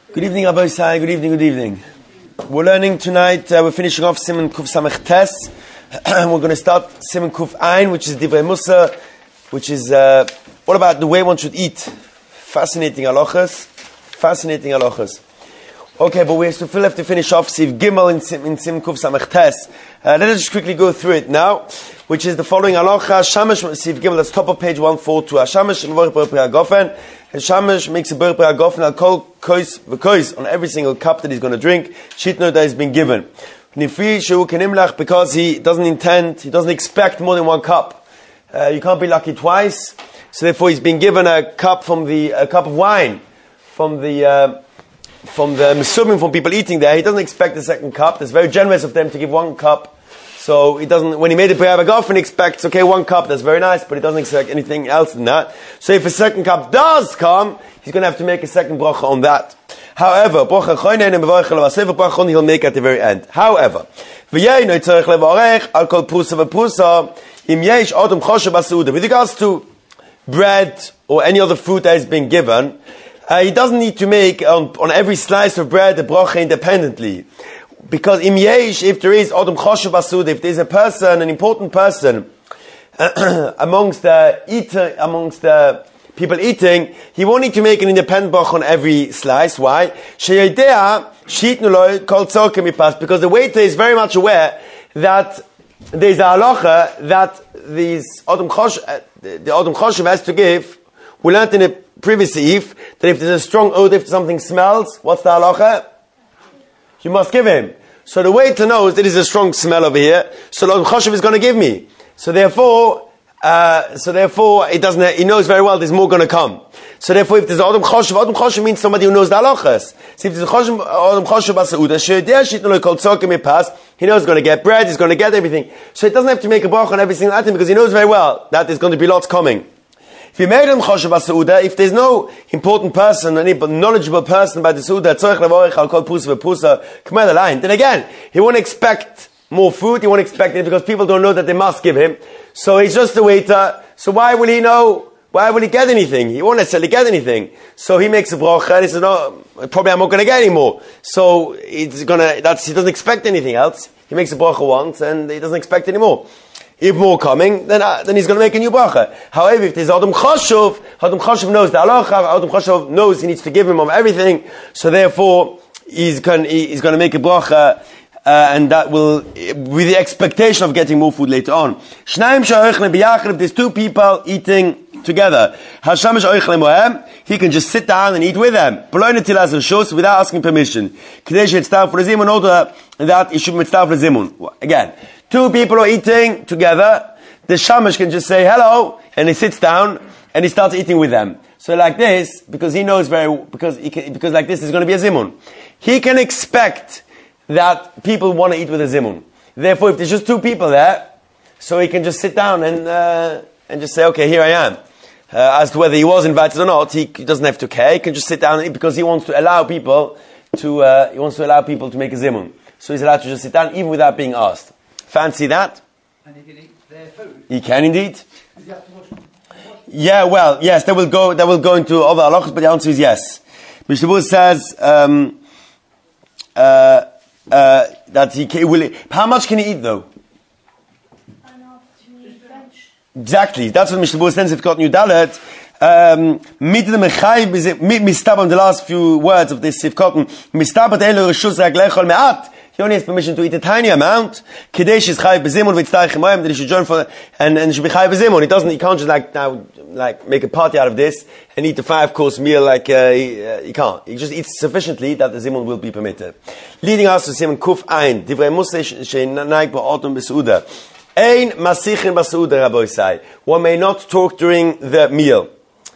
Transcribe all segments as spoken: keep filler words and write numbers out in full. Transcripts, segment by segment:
Good evening, Rabbi Isai. Good evening, good evening. We're learning tonight, uh, we're finishing off Siman Kuf Samech Tes. We're going to start Siman Kuf Ein, which is Divrei Musa, which is uh, all about the way one should eat. Fascinating halachas. Fascinating halachas. Okay, but we still have to finish off Siv Gimel in, Sim, in Siman Kuf Samech Tes. Uh, let us just quickly go through it now, which is the following halacha. Shamash Siv Gimel, that's top of page one forty-two. Shamash Mvorich B'Rei Gofen. And Shamash makes a burp by Gofen al kol kois v'kois on every single cup that he's going to drink. Shitno that has been given. Nifri shehu kenimlach, because he doesn't intend, he doesn't expect more than one cup. Uh, you can't be lucky twice. So therefore, he's been given a cup from the a cup of wine from the uh, from the mesubim, from people eating there. He doesn't expect a second cup. It's very generous of them to give one cup. So he doesn't, when he made the prayer Gofen, he expects, okay, one cup, that's very nice, but he doesn't expect anything else than that. So if a second cup does come, he's going to have to make a second bracha on that. However, bracha choinen and bracha levaseva bracha he'll make at the very end. However, v'yeinu tzarich levarech al kol prusa v'prusa im yesh adam choshev b'seuda. With regards to bread or any other food that has been given, uh, he doesn't need to make on, on every slice of bread a bracha independently. Because im yesh, if there is Adam Choshev Basud, if there is a person, an important person amongst the eater, amongst the people eating, he won't need to make an independent bracha on every slice. Why? Sheyodea shitnu lo kol tzorke mipas, because the waiter is very much aware that there is a halacha that these Adam Choshev, the Adam Choshev has to give. We learned in the previous eve that if there's a strong odor, if something smells, what's the halacha? You must give him. So the waiter knows that there's a strong smell over here, so Adam Choshev is going to give me. So therefore, uh, so therefore, it doesn't, he knows very well there's more going to come. So therefore, if there's Adam Choshev, Adam Choshev means somebody who knows the halachas. So if there's Adam Choshev Basauda, he knows he's going to get bread, he's going to get everything. So he doesn't have to make a bracha on every single item, because he knows very well that there's going to be lots coming. If you made him choshev b'seuda, if there's no important person, any knowledgeable person by the seuda, tzorich levorich al kol prusa v'prusa, k'mel alayim, then again, he won't expect more food, he won't expect it, because people don't know that they must give him. So he's just a waiter, so why will he know, why will he get anything? He won't necessarily get anything. So he makes a bracha, and he says, no, probably I'm not going to get any more. So he's gonna, that's, he doesn't expect anything else. He makes a bracha once, and he doesn't expect any more. If more coming, then uh, then he's going to make a new bracha. However, if there's Adam Choshev, Adam Choshev knows the halacha, Adam Choshev knows he needs to give him of everything, so therefore he's going he's going to make a bracha, uh, and that will, with the expectation of getting more food later on. Shnaim she'oichlem biyachad, if there's two people eating together, Hashamish oichlem mohem, he can just sit down and eat with them, without asking permission. Kadesh yitztaf l'zimun, in order that he should mitztaf l'zimun. Again, two people are eating together, the shamash can just say hello, and he sits down, and he starts eating with them. So like this, because he knows very, because he can, because like this is going to be a zimun. He can expect that people want to eat with a zimun. Therefore, if there's just two people there, so he can just sit down and, uh, and just say, okay, here I am. Uh, as to whether he was invited or not, he, he doesn't have to care, he can just sit down and eat, because he wants to allow people to, uh, he wants to allow people to make a zimun. So he's allowed to just sit down, even without being asked. Fancy that? And he can eat their food? He can indeed. Does he have to wash them? Yeah, well, yes, that will go, that will go into other halachas, but the answer is yes. Mishnah Berurah says, um, uh, uh, that he can, will, how much can he eat though? Enough to eat lunch. Exactly, that's what Mishnah Berurah says, if got new dalet. Um, mistabam, the last few words of this sifkotten, mistabat elu reshus raglechol me'at. He only has permission to eat a tiny amount. Kadesh is chayiv b'zimun v'yitztayich imayim, that he should join for, and, and should be chayiv b'zimun. He doesn't, he can't just like, now, like, make a party out of this, and eat a five-course meal like, uh, he, uh, he can't. He just eats sufficiently that the zimun will be permitted. Leading us to Siman Kuf Ein, Divrei Musa she'naik ba'otum b'seuda. Ein masichin b'seuda, Rabbi Isai. One may not talk during the meal.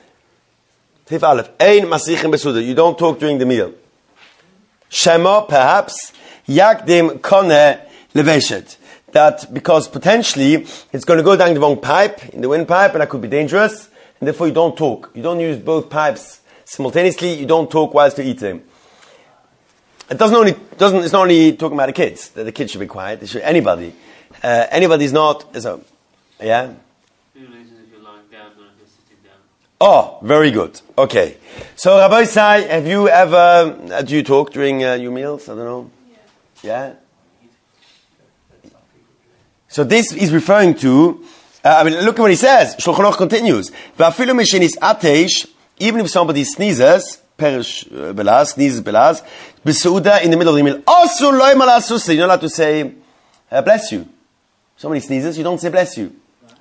Tif Aleph. Ein masichin b'seuda. You don't talk during the meal. Shema, perhaps, Yakdim kone leveshet. That because potentially it's going to go down the wrong pipe, in the windpipe, and that could be dangerous, and therefore you don't talk. You don't use both pipes simultaneously, you don't talk whilst you're eating. It doesn't only, doesn't, it's not only talking about the kids, that the kids should be quiet, it should, anybody. Uh, anybody's not, so, yeah? If you're lying down, not if you're sitting down. Oh, very good. Okay. So, Rabbi Sai, have you ever, uh, do you talk during uh, your meals? I don't know. Yeah? So this is referring to, uh, I mean, look at what he says. Shulchan Aruch continues. V'afilu mishenis atesh, even if somebody sneezes, perish uh, belaz, sneezes belaz, b'seuda in the middle of the meal. Also, loy malasusa. You're not allowed to say, uh, bless you. Somebody sneezes, you don't say bless you.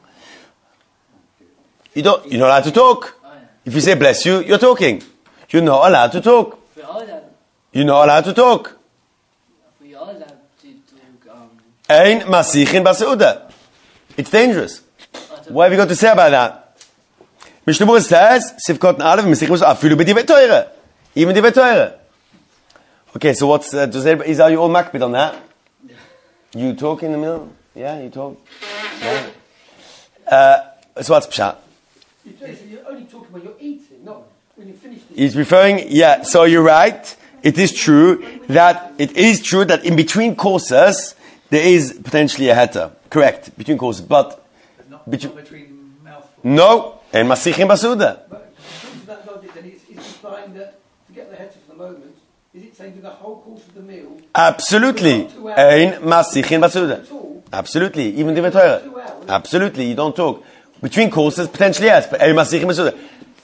You don't, you're not allowed to talk. If you say bless you, you're talking. You're not allowed to talk. You're not allowed to talk. We are allowed to talk. Um, Ein masichin baseuda. It's dangerous. What have you got to say about that? Mishnah Berurah says, Sivkot Aleph, masichin baseuda, afilu b'divrei Torah. Even divrei Torah. Okay, so what's, uh, does everybody, is, are you all makbid on that? You talk in the middle? Yeah, you talk? Yeah. Uh, so what's pshat? You're only talking when you're eating, not when you finish the He's referring, yeah, so you're right. It is true that, it is true that in between courses, there is potentially a heta. Correct, between courses, but, not, between, not between mouthfuls. no, and masichin baseuda. But according to that logic, then it's, it's implying that, forget the heter for the moment, is it saying for the whole course of the meal? Absolutely. Ein masichin baseuda. Absolutely, even divrei Torah. Absolutely, you don't talk. Between courses, potentially yes, but ein masichin baseuda.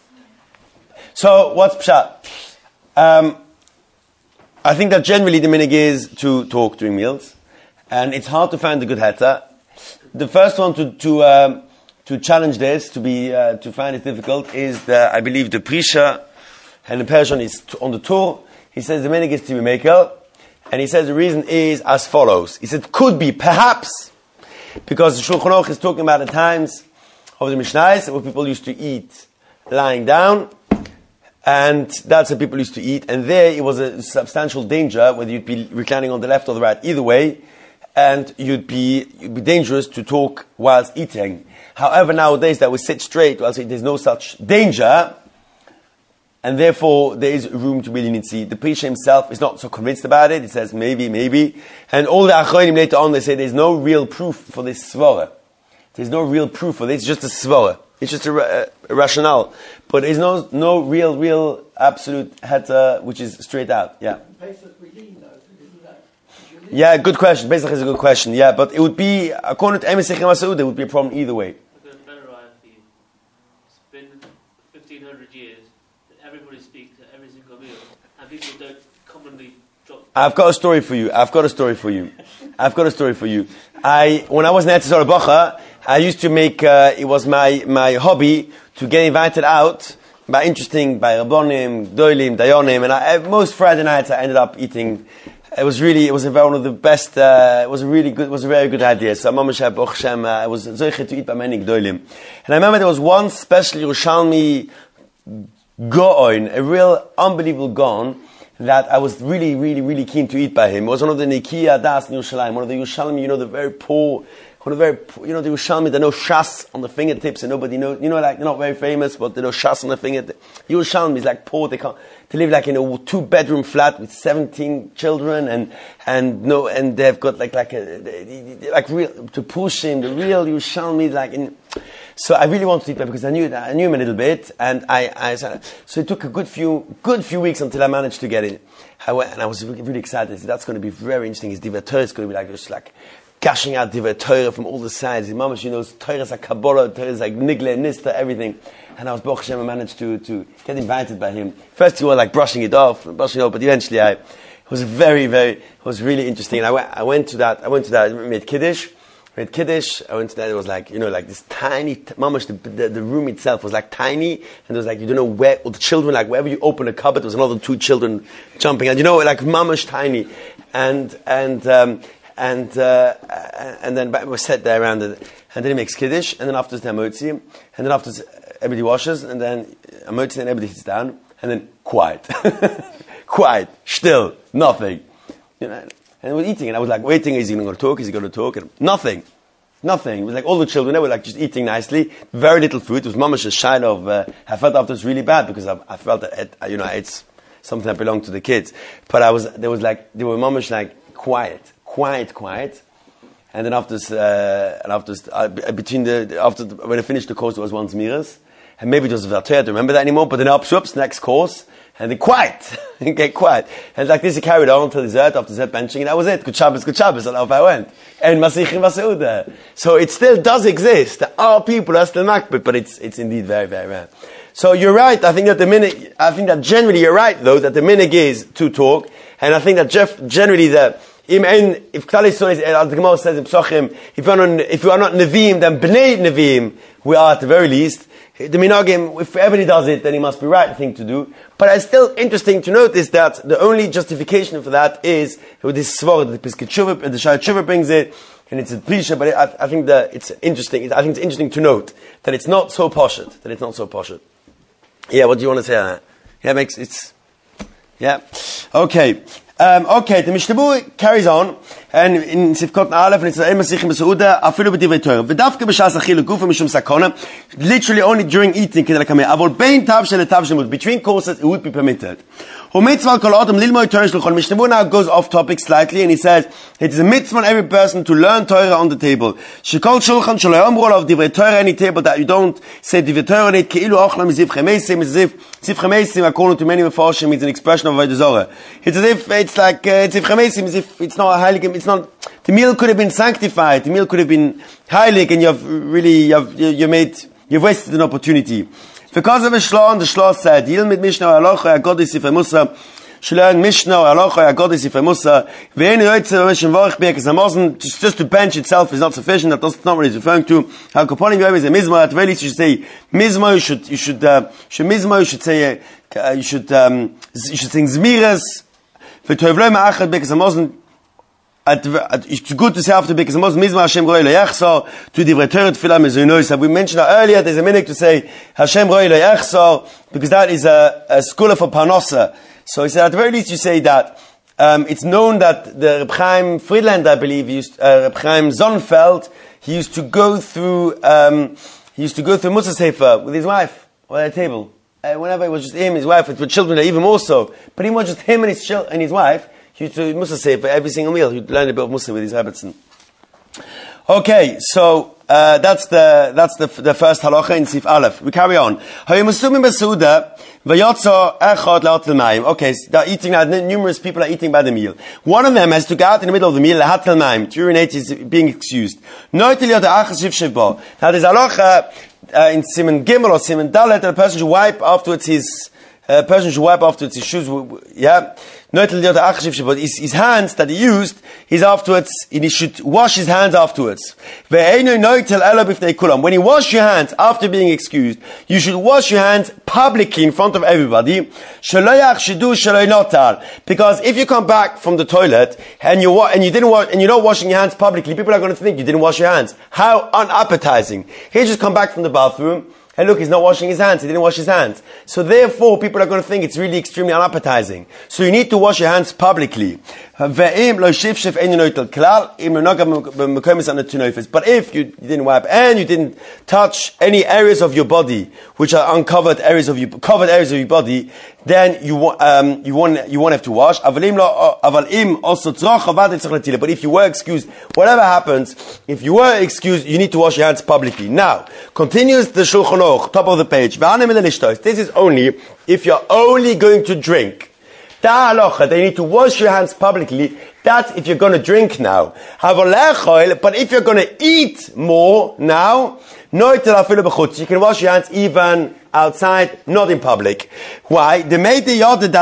So, what's pshat? Um, I think that generally the minhag is to talk during meals, and it's hard to find a good heta. The first one to to um, to challenge this, to be uh, to find it difficult, is the I believe the Prisha, and the Persian is t- on the tour. He says the minhag is to be makel, and he says the reason is as follows. He said could be perhaps because the Shulchan Aruch is talking about the times of the Mishnayos where people used to eat lying down. And that's what people used to eat. And there it was a substantial danger whether you'd be reclining on the left or the right, either way. And you'd be, you'd be dangerous to talk whilst eating. However, nowadays that we sit straight whilst eating, there's no such danger. And therefore there is room to be leniency. The Prisha himself is not so convinced about it. He says maybe, maybe. And all the Achronim later on, they say there's no real proof for this svara. There's no real proof for this, it's just a svara. It's just a, a, a rationale. But there's no no real, real, absolute heta which is straight out. Yeah. Pesach we lean though, isn't that? Yeah, good question. Pesach is a good question. Yeah, but it would be, according to Emes Sechem Maseuda, it would be a problem either way. It's been fifteen hundred years that everybody speaks at every single meal, and people don't commonly drop. I've got a story for you. I've got a story for you. I've got a story for you. I, when I was in Eretz Yisrael Bacha, I used to make, uh, it was my, my hobby to get invited out by interesting, by Rabbonim, Gdolim, Dayonim, and I, most Friday nights I ended up eating. It was really, it was a, one of the best, uh, it was a really good, it was a very good idea. So, Mamash Baruch Hashem, uh, I was zoche to eat by many Gdolim. And I remember there was one special Yerushalmi Go'on, a real unbelievable Go'on, that I was really, really, really keen to eat by him. It was one of the Nikiya Das in Yerushalayim, one of the Yerushalmi, you know, the very poor, one of the very, you know, the Yerushalmi, they know Shas on the fingertips and nobody knows, you know, like, they're not very famous, but they know Shas on the fingertips. Yerushalmi is like poor, they can't, they live like in a two-bedroom flat with seventeen children and, and no, and they've got like, like a, they, they, like real, to push him, the real Yerushalmi, like in, so I really wanted to eat that because I knew I knew him a little bit, and I, I so it took a good few good few weeks until I managed to get in. I went, and I was really, really excited. That's going to be very interesting. His divrei Torah is going to be like just like gushing out divrei Torah from all the sides. His mamash, you know, Torah is like Kabbalah, Torah is like Nigle, Nista, everything. And I was Baruch Hashem, I managed to to get invited by him. First, you were like brushing it off, brushing it off, but eventually, I it was very, very, it was really interesting. And I went, I went to that, I went to that, I made Kiddush. With Kiddush, I went to that, it was like, you know, like this tiny, t- mamash, the, the, the room itself was like tiny, and it was like, you don't know where, all the children, like wherever you open a cupboard, there was another two children jumping, and you know, like mamash tiny, and, and, um, and, uh, and then we sat there around it, and then he makes Kiddush, and then after the Amotzi, and then after everybody washes, and then Amotzi, and everybody sits down, and then quiet. Quiet, still, nothing. You know, and we're eating, and I was like waiting, is he going to talk, is he going to talk? And nothing. Nothing. It was like all the children, they were like just eating nicely. Very little food. It was mamash a shine of, uh, I felt after it was really bad because I, I felt that, it, you know, it's something that belonged to the kids. But I was, there was like, they were mamash like quiet, quiet, quiet. And then after, uh, and after, uh, between the, after, the, when I finished the course, there was one Zmiras. and maybe it was V'Alteira, I don't remember that anymore, but then up, whoops, next course, and then quiet, and get quiet. And like this, he carried on until dessert, after dessert benching, and that was it. Good Shabbos, good Shabbos, and off I went. And Masichim Maseuda. So it still does exist. There are people who are still makbid, but it's, it's indeed very, very rare. So you're right, I think that the minig, I think that generally you're right though, that the minig is to talk, and I think that Jeff, generally the, if Klal Yisrael is, as the Gemara says in Psochim, if you are not, if you are not Nevi'im, then Bnei Nevi'im, we are at the very least. The Minagim, if everybody does it, then it must be right thing to do. But it's still interesting to notice that the only justification for that is with this Svor, the Piskei Tshuva, the Shai Tshuva brings it, and it's a Prisha, but it, I, I think that it's interesting, I think it's interesting to note that it's not so poshut, that it's not so poshut. Yeah, what do you want to say on that? Yeah, it makes, it's, yeah. Okay. Um, okay, the Mishnah Berurah carries on, and in Sifkot Aleph, and it's Ein Masichim B'Seuda, Afilu B'Divrei Torah. V'davke b'shas achil gufa mishum sakona, literally only during eating, kedei lakameh. Avol bein tav shel tav shel, between courses, it would be permitted. Hu mitzvah kol adam lilmod Torah shluchon. Mishnah Berurah now goes off topic slightly, and he says, it is a mitzvah on every person to learn Torah on the table. Shekol shulchan shelo yomru of Divrei Torah, any table that you don't say Divrei Torah on it, keilu ochlam ziv chemesim, ziv, ziv chemesim, according to many Mefarshim, is an expression of Avodah Zarah. It's as if, it's like, uh, it's if chemesim, as if it's not a heilig, it's not, the meal could have been sanctified, the meal could have been heilig, and you've really, you've, you made, you've wasted an opportunity. Because of a Shlon, the Shlon said, Yil mit Mishnah Alocha Yagodi Sifrei Musa, Shlearn Mishnah Alocha Yagodi Sifrei Musa, Ve'en Yoitze V'Mishim Vorich Be'ek Zamosn, just to bench itself is not sufficient, that that's not what he's referring to. How Kaponim Yoim is a Mizmah, at the very least you should say, Mizmah, you should, you should, uh, should Mizmah, you should say, uh, you should, um, you should sing Zmiras, V'Toivloi Ma'achad Be'ek Zamosn, it's good to say after because the most Mizmah Hashem Roi Lo Yachzor to Divrei Torah Tefillah Mezunos. We mentioned earlier there's a minute to say Hashem Roi Lo Yachzor because that is a, a school for Parnosa. So he said at the very least you say that um, it's known that the Reb Chaim Friedlander, I believe, used, uh, Reb Chaim Sonnenfeld, he used to go through um, he used to go through Musa Sefer with his wife on a table. Uh, whenever it was just him, his wife, with children, even more so. But he was just him and his chil- and his wife. He used to Musa say for every single meal. He'd learn a bit of Musa with his Rebbetzin. Okay, so uh, that's the that's the the first halacha in Sif Aleph. We carry on. Okay, so they're eating now. Numerous people are eating by the meal. One of them has to go out in the middle of the meal. To urinate is being excused. Now there's halacha uh, in Siman Gimel or Siman Dalet that a person should wipe afterwards his. A person should wipe afterwards his shoes, yeah. But his, his hands that he used, he's afterwards, he should wash his hands afterwards. When you wash your hands after being excused, you should wash your hands publicly in front of everybody. Because if you come back from the toilet and you wa- and you didn't wash, and you're not washing your hands publicly, people are going to think you didn't wash your hands. How unappetizing. He just come back from the bathroom. Hey, look, he's not washing his hands. He didn't wash his hands. So therefore, people are going to think it's really extremely unappetizing. So you need to wash your hands publicly. But if you didn't wipe and you didn't touch any areas of your body, which are uncovered areas of your, covered areas of your body, then you, um, you won't, you won't have to wash. But if you were excused, whatever happens, if you were excused, you need to wash your hands publicly. Now, continues the Shulchan Aruch, top of the page. This is only if you're only going to drink. They need to wash your hands publicly. That's if you're going to drink now. But if you're going to eat more now, you can wash your hands even outside, not in public. Why? Everybody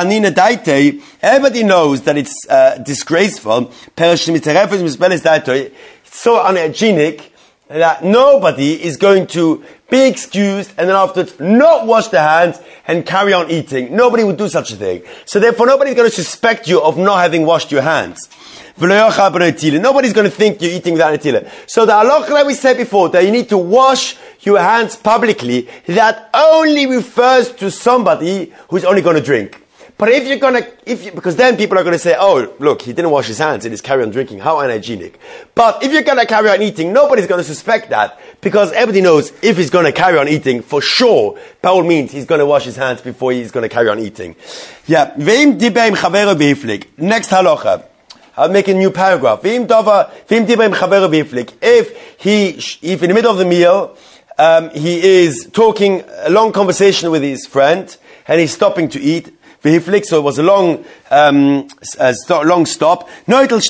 knows that it's uh, disgraceful. It's so unhygienic that nobody is going to be excused and then afterwards not wash their hands and carry on eating. Nobody would do such a thing. So therefore nobody's going to suspect you of not having washed your hands. Nobody's going to think you're eating without a tila. So the halacha that we said before, that you need to wash your hands publicly, that only refers to somebody who's only going to drink. But if you're gonna, if you, because then people are gonna say, oh, look, he didn't wash his hands and he's carry on drinking, how unhygienic. But if you're gonna carry on eating, nobody's gonna suspect that, because everybody knows if he's gonna carry on eating, for sure, by all means, he's gonna wash his hands before he's gonna carry on eating. Yeah. Next halacha. I'll make a new paragraph. If he, if in the middle of the meal, um, he is talking a long conversation with his friend, and he's stopping to eat. V'hiflik, so it was a long, um, a st- long stop. This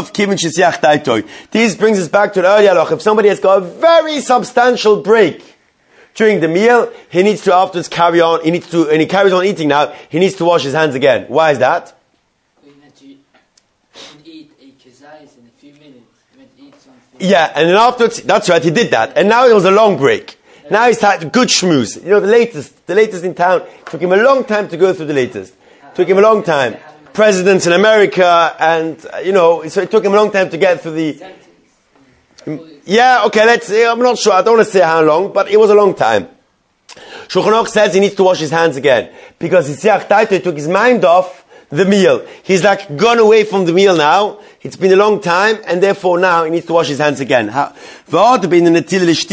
brings us back to the earlier halacha. If somebody has got a very substantial break during the meal, he needs to afterwards carry on. He needs to, and he carries on eating now. He needs to wash his hands again. Why is that? We meant to eat a kazayas in a few minutes. We meant to eat something. Yeah, and then afterwards, that's right, he did that. And now it was a long break. Now he's had good schmooze. You know, the latest, the latest in town. Took him a long time to go through the latest. Took him a long time. Presidents in America, and, uh, you know, so it took him a long time to get through the... Yeah, okay, let's say, I'm not sure, I don't want to say how long, but it was a long time. Shulchan Aruch says he needs to wash his hands again. Because he took his mind off the meal. He's like gone away from the meal now. It's been a long time, and therefore now he needs to wash his hands again. How, and it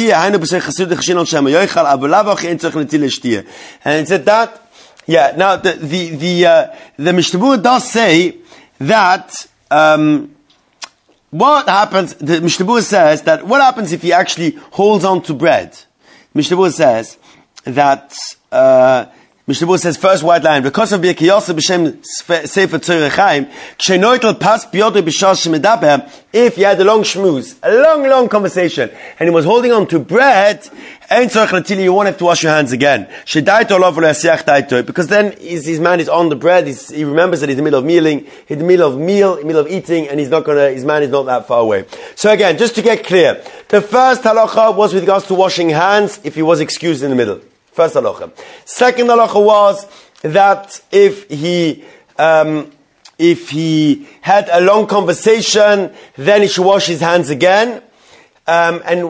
said that, yeah, now the, the, the, uh, the Mishnah Berurah does say that, um, what happens, the Mishnah Berurah says that what happens if he actually holds on to bread? Mishnah Berurah says that, uh, Mishnah Berurah says, first white line, because of Birkiyasa b'shem Sefer Tzorei Chaim, k'shenoitel pas b'yodo b'shar shemedaber, if he had a long shmooze, a long, long conversation, and he was holding on to bread, ein tzorich l'tili, you won't have to wash your hands again. Shedaito olav v'le'asiach daito, because then his, his mind is on the bread, he's, he remembers that he's in the middle of mealing, he's in the middle of meal, in the middle of eating, and he's not gonna, his mind is not that far away. So again, just to get clear, the first halacha was with regards to washing hands, if he was excused in the middle. First halacha. Second halacha was that if he um, if he had a long conversation, then he should wash his hands again. Um, and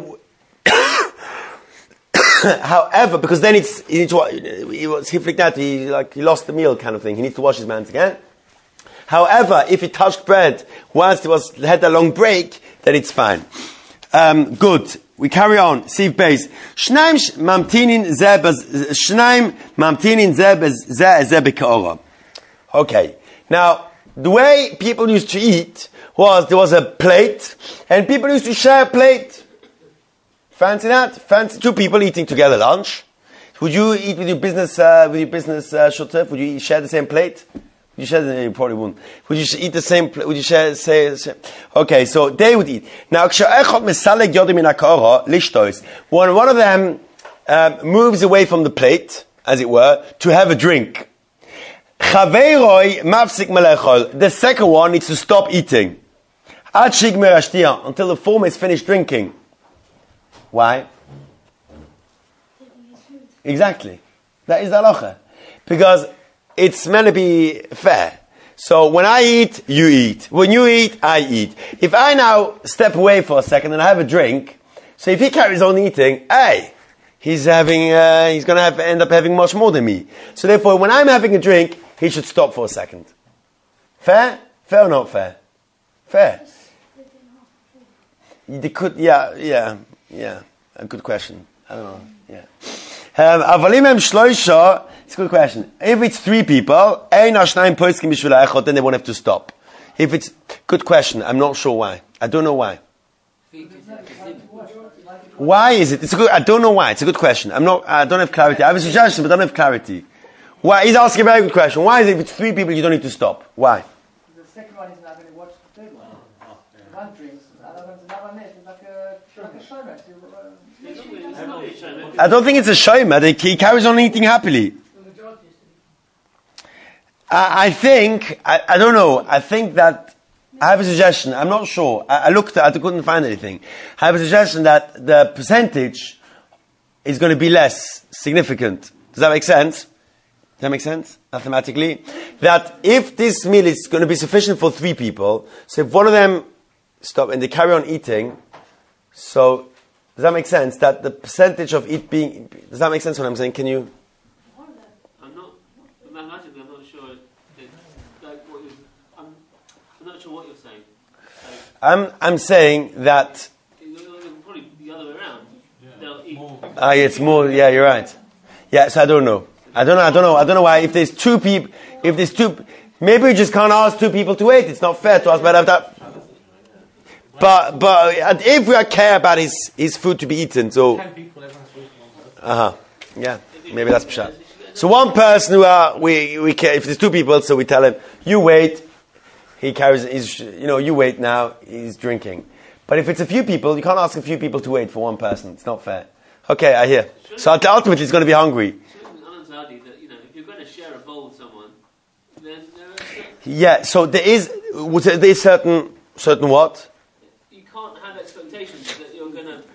however, because then it's he needs to, he was he flicked out, he like he lost the meal kind of thing. He needs to wash his hands again. However, if he touched bread whilst he was had a long break, then it's fine. Um, good. We carry on. Siv Beis. Shnaim mamtinin zeh shnaim mamtinin zeh zeh b'ka'ora. Okay. Now, the way people used to eat was there was a plate, and people used to share a plate. Fancy that? Fancy two people eating together lunch. Would you eat with your business uh, with your business uh, shutef? Would you share the same plate? Would you share the, you probably wouldn't. Would you eat the same, would you share, say, say, okay, so they would eat. Now, when one of them um, moves away from the plate, as it were, to have a drink, the second one needs to stop eating. Until the former is finished drinking. Why? Exactly. That is the halacha. Because it's meant to be fair. So when I eat, you eat. When you eat, I eat. If I now step away for a second and I have a drink, so if he carries on eating, hey, he's having, uh, he's going to have end up having much more than me. So therefore, when I'm having a drink, he should stop for a second. Fair? Fair or not fair? Fair. They could, yeah, yeah, yeah. A good question. I don't know. Yeah. Um, it's a good question. If it's three people, then they won't have to stop. If it's, good question, I'm not sure why. I don't know why. Why is it? It's a good, I don't know why. It's a good question. I'm not, I don't have clarity. I have a suggestion, but I don't have clarity. Why? He's asking a very good question. Why is it if it's three people, you don't need to stop? Why? The second one is not going to watch the third one. One drinks, the other one's another net. It's like a, like a showman. I don't think it's a shayma. He carries on eating happily. I, I think, I, I don't know, I think that, I have a suggestion, I'm not sure. I, I looked, I couldn't find anything. I have a suggestion that the percentage is going to be less significant. Does that make sense? Does that make sense? Mathematically? That if this meal is going to be sufficient for three people, so if one of them stop and they carry on eating, so, does that make sense? That the percentage of it being, does that make sense what I'm saying? Can you? I'm not, mathematically I'm not sure, it, like what you're, I'm, I'm not sure what you're saying. Like, I'm, I'm saying that, probably the other way around. Yeah. They'll eat. Ah, it's more, yeah, you're right. Yeah, so I don't know. I don't know, I don't know, I don't know why, if there's two people, if there's two, maybe we just can't ask two people to wait, it's not fair to ask about that. But, but, if we care about his, his food to be eaten, so, Ten people, everyone's Uh huh. Yeah, maybe that's pshat. So one person who are we we care, if there's two people, so we tell him you wait. He carries. He's you know you wait now. He's drinking. But if it's a few people, you can't ask a few people to wait for one person. It's not fair. Okay, I hear. So ultimately, he's going to be hungry. If you're going to share a bowl with someone, then yeah. So there is there is certain certain what? You can't have expectations that you're going to.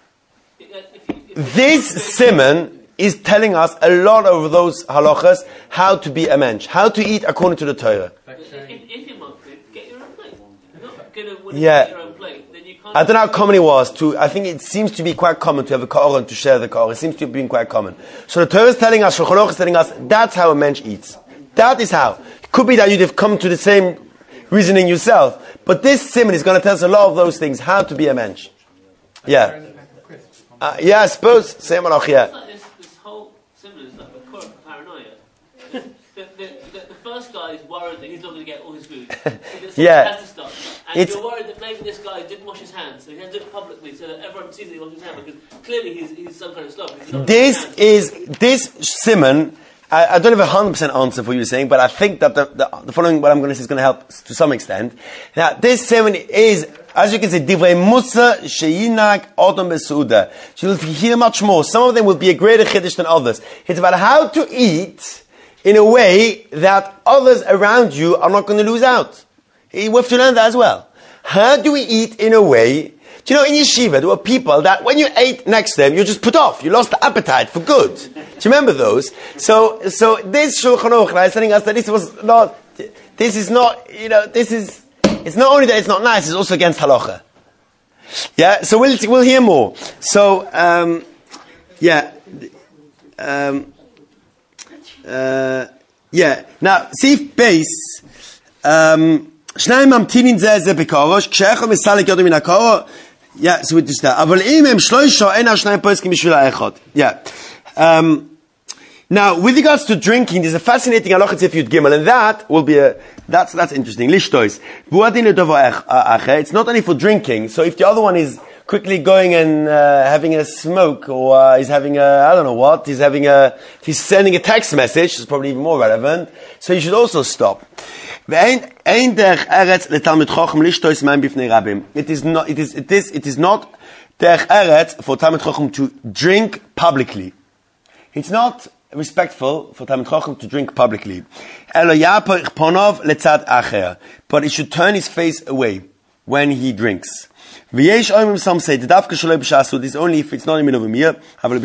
This simon is telling us a lot of those halachas how to be a mensch, how to eat according to the Torah. If, if you're Makrid, get your own plate. You're not going to yeah. get your own plate. Then you can't. I don't know how common it was to. I think it seems to be quite common to have a ka'or and to share the ka'or. It seems to have been quite common. So the Torah is telling us, Shulchan Aruch is telling us that's how a mensch eats. That is how. It could be that you'd have come to the same reasoning yourself, but this simon is going to tell us a lot of those things how to be a mensch. Yeah. Uh, yeah, I suppose. Same malach, yeah. It's like this, this whole symbol is like a core of paranoia. The, the, the, the first guy is worried that he's not going to get all his food. So yeah. Has to stop. And it's, you're worried that maybe this guy didn't wash his hands, so he has to do it publicly so that everyone sees that he washed his hands, because clearly he's, he's some kind of slob. This is, this simon, I, I don't have a hundred percent answer for what you're saying, but I think that the, the, the following, what I'm going to say is going to help to some extent. Now, this simon is, as you can see, divrei musa sheyinak odom besuda. So you'll hear much more. Some of them will be a greater chiddush than others. It's about how to eat in a way that others around you are not going to lose out. We have to learn that as well. How do we eat in a way? Do you know in yeshiva there were people that when you ate next to them you just put off. You lost the appetite for good. Do you remember those? So, so this Shulchan Aruch is telling us that this was not. This is not. You know, this is. It's not only that it's not nice, it's also against halacha. Yeah, so we'll we'll hear more. So, um, yeah, um, uh, yeah. Now, Sif base. Shnayim mamtinin zeh zeh bekarosh. Kshe'echad misalik yodom min hakaro. Yeah, so we just that. Aval im em shloisha ein hashnayim poskim b'shvil ha'echad. Yeah. Um, Now, with regards to drinking, there's a fascinating halacha if you'd gimel, and that will be a, that's, that's interesting. Lishtois. It's not only for drinking, so if the other one is quickly going and, uh, having a smoke, or, uh, he's having a, I don't know what, he's having a, he's sending a text message, it's probably even more relevant, so you should also stop. It is not, it is, it is, it is not derech eretz for Talmid Chacham to drink publicly. It's not respectful for Talmid Chacham to drink publicly. But he should turn his face away when he drinks. Some say the dafka shaloi b'shas is only if it's not in the middle of a meal.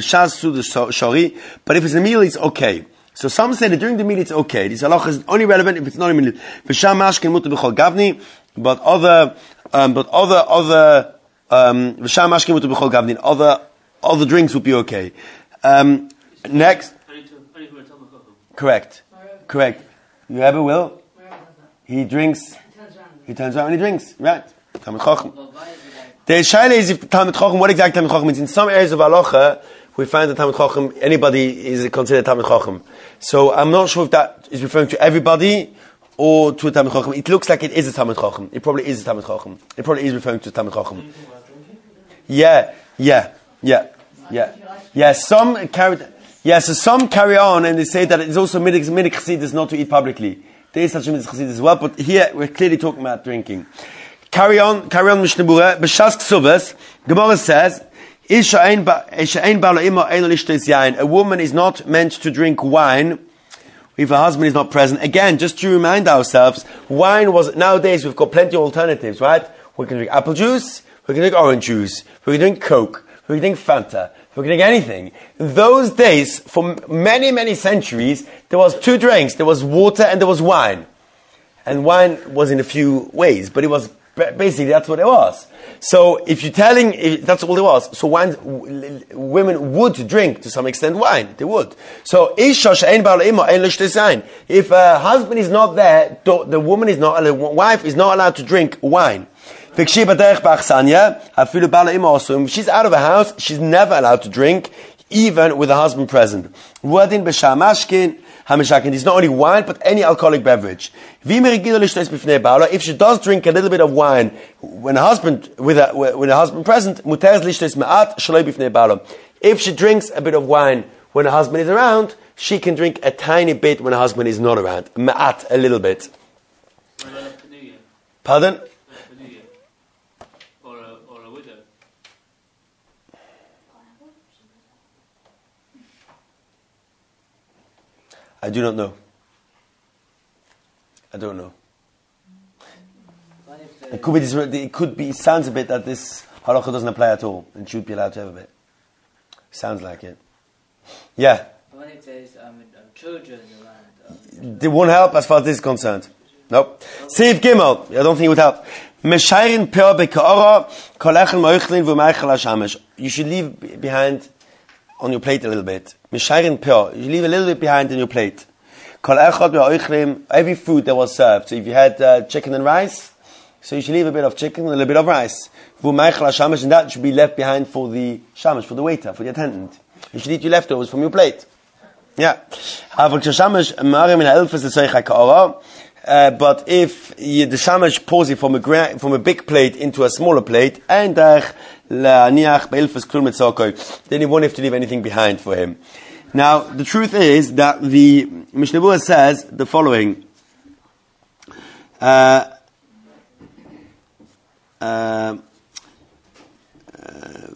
But if it's a meal, it's okay. So some say that during the meal it's okay. This halacha is only relevant if it's not in the middle. But other, um, but other, other, um, other, other drinks would be okay. Um, next. Correct. Correct. You ever will? He drinks. He turns around when he drinks. Right. Talmid Chacham. The shaila is if Talmid Chacham, what exactly Talmid Chacham means. In some areas of halacha, we find that Talmid Chacham, anybody is considered Talmid Chacham. So I'm not sure if that is referring to everybody or to a Talmid Chacham. It looks like it is a Talmid Chacham. It probably is a Talmid Chacham. It probably is referring to a Talmid Chacham. Yeah, yeah, yeah, yeah. Yeah, some carry, yeah, so some carry on and they say that it's also minik chassidus not to eat publicly. There is such a minik chassidus as well, but here we're clearly talking about drinking. Carry on, carry on, Mishnah Berurah. B'shas ksuvas, Gemara says, a woman is not meant to drink wine if her husband is not present. Again, just to remind ourselves, wine was, nowadays we've got plenty of alternatives, right? We can drink apple juice, we can drink orange juice, we can drink Coke, we can drink Fanta, we can drink anything. In those days, for many, many centuries, there was two drinks. There was water and there was wine. And wine was in a few ways, but it was, basically that's what it was. So if you're telling, if that's all there was. So wine, women would drink to some extent wine. They would. So if a husband is not there, the woman is not, the wife is not allowed to drink wine. If she's out of the house, she's never allowed to drink, even with the husband present. It's not only wine, but any alcoholic beverage. If she does drink a little bit of wine when a husband with a, with a husband present, If she drinks a bit of wine when her husband is around, she can drink a tiny bit when her husband is not around. Ma'at, a little bit. Pardon? Or a, or a widow. I do not know. I don't know. It could be. This, it could be. It sounds a bit that this halacha doesn't apply at all, and should be allowed to have a bit. Sounds like it. Yeah. When it says um, um, children around, um, It won't help as far as this is concerned. Nope. Seif Gimel. I don't think it would help. Meshayrin peo be'ka'ora kol echel moichlin v'meichel hashamesh. You should leave behind on your plate a little bit. Meshayrin peo. You should leave a little bit behind on your plate. Kol echel be'oichlim. Every food that was served. So if you had uh, chicken and rice, so you should leave a bit of chicken and a little bit of rice. V'meichel hashamesh, and that should be left behind for the shamash, for the waiter, for the attendant. You should eat your leftovers from your plate. Yeah. Uh, but if you, the shamash pours it from a gra- from a big plate into a smaller plate, then you won't have to leave anything behind for him. Now, the truth is that the Mishnah Berurah says the following. Uh, uh, uh,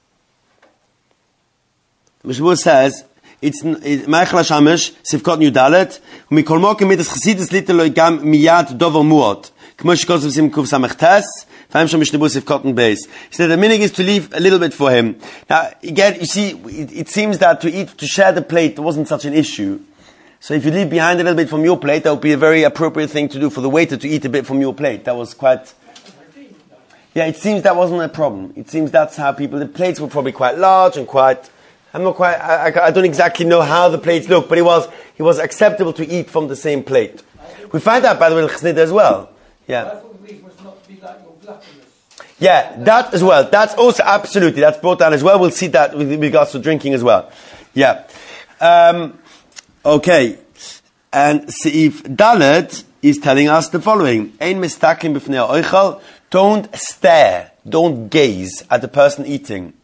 Mishnah Berurah says, it's Meichel HaShamesh, Sivkot Yudalet, Mikol Mokim mit es Chassidus Litter lo igam miyad dover muot. Kmo shekos v'sim kuf samech tes, v'hem shom Mishnah Berurah Sivkot and Beis. He said the meaning is to leave a little bit for him. Now, again, you see, it, it seems that to eat, to share the plate wasn't such an issue. So if you leave behind a little bit from your plate, that would be a very appropriate thing to do for the waiter to eat a bit from your plate. That was quite... Yeah, it seems that wasn't a problem. It seems that's how people... The plates were probably quite large and quite... I'm not quite, I, I, I don't exactly know how the plates look, but it was, it was acceptable to eat from the same plate. We find that, by the way, in Chasnida as well. Yeah. I thought the reason was not to be like your gluttonous. Yeah, that as well. That's also, absolutely, that's brought down as well. We'll see that with regards to drinking as well. Yeah. Um, okay. And Seif Dalet is telling us the following. Ein mistakim b'fnei ha'oichel. Don't stare, don't gaze at the person eating.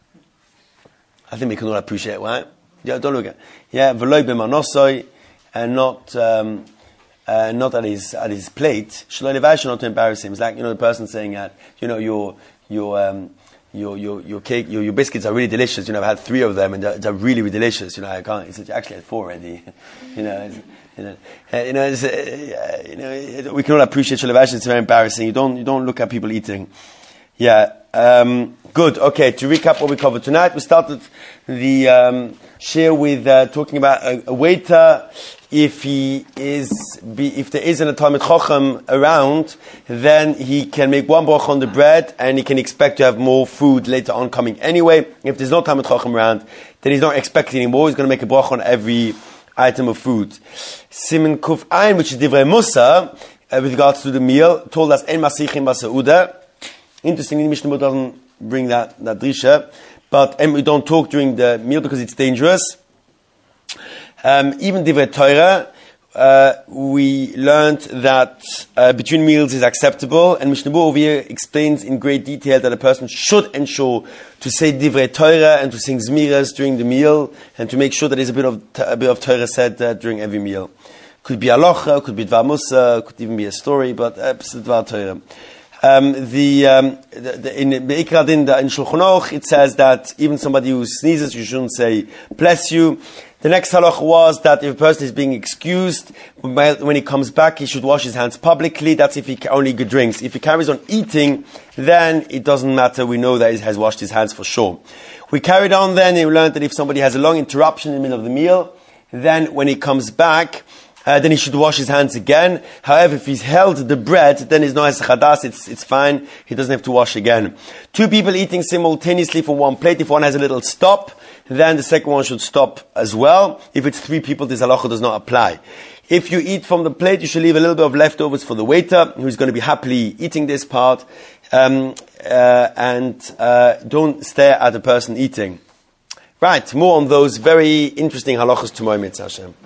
I think we can all appreciate it, right? Yeah, don't look at. Yeah, v'loi b'manosoi, and not um, uh, not at his at his plate. Shloi levai, not to embarrass him. It's like, you know, the person saying that, you know, your your um, your your your cake, your your biscuits are really delicious. You know, I've had three of them and they're, they're really, really delicious. You know, I can't. It's actually had four already. you know. It's, You know, uh, you know, it's, uh, you know, it, we can all appreciate shalavash. It's very embarrassing. You don't, you don't look at people eating. Yeah, um, good. Okay, to recap what we covered tonight, we started the um, share with uh, talking about a, a waiter. If he is, be, if there isn't a Talmid Chacham around, then he can make one bracha on the bread, and he can expect to have more food later on coming anyway. If there's no Talmid Chacham around, then he's not expecting anymore. He's going to make a bracha on every item of food. Siman Kuf Ein, which is Divrei Musa, uh, with regards to the meal, told us En Masichim Basauda. Interestingly, Mishnah Berurah doesn't bring that, that drisha, but um, we don't talk during the meal because it's dangerous. Um, even Divrei Torah, uh, we learned that uh, between meals is acceptable, and Mishnah Berurah over here explains in great detail that a person should ensure to say Divrei Torah and to sing Zmiras during the meal, and to make sure that there's a bit of a bit of Torah said uh, during every meal. Could be halacha, could be Dvar Musa, could even be a story, but uh, it's Dvar Torah. Um, the, um, the, the in Be'ikra Din, in Shulchan Aruch, it says that even somebody who sneezes, you shouldn't say bless you. The next halach was that if a person is being excused, when he comes back, he should wash his hands publicly. That's if he only drinks. If he carries on eating, then it doesn't matter. We know that he has washed his hands for sure. We carried on then, and we learned that if somebody has a long interruption in the middle of the meal, then when he comes back, Uh, then he should wash his hands again. However, if he's held the bread, then he's no hadas, it's, it's fine. He doesn't have to wash again. Two people eating simultaneously from one plate. If one has a little stop, then the second one should stop as well. If it's three people, this halacha does not apply. If you eat from the plate, you should leave a little bit of leftovers for the waiter, who's going to be happily eating this part. Um, uh, and uh, don't stare at the person eating. Right, more on those very interesting halachas tomorrow, Mitzvah Hashem.